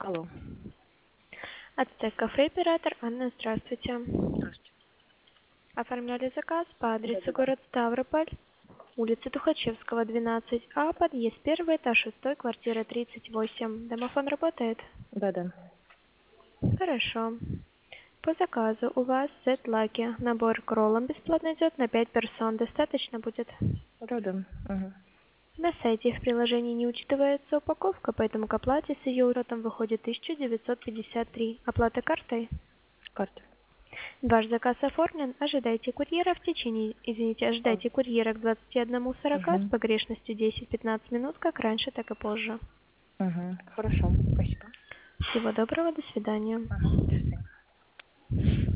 Алло. Ацтек кафе оператор Анна, здравствуйте. Здравствуйте. Оформляли заказ по адресу Да-да-да. город Ставрополь, улица Тухачевского, 12А, подъезд 1, этаж 6, квартира 38. Домофон работает? Да-да. Хорошо. По заказу у вас сет-лаки. Набор к роллам бесплатно идет на 5 персон. Достаточно будет? Да-да. Угу. На сайте в приложении не учитывается упаковка, поэтому к оплате с ее учетом выходит 1953. Оплата картой? Карта. Ваш заказ оформлен. А. Ожидайте курьера к 21:40 с Угу. погрешностью 10-15 минут, как раньше, так и позже. Угу. Хорошо. Спасибо. Всего доброго, до свидания. Ага. До свидания.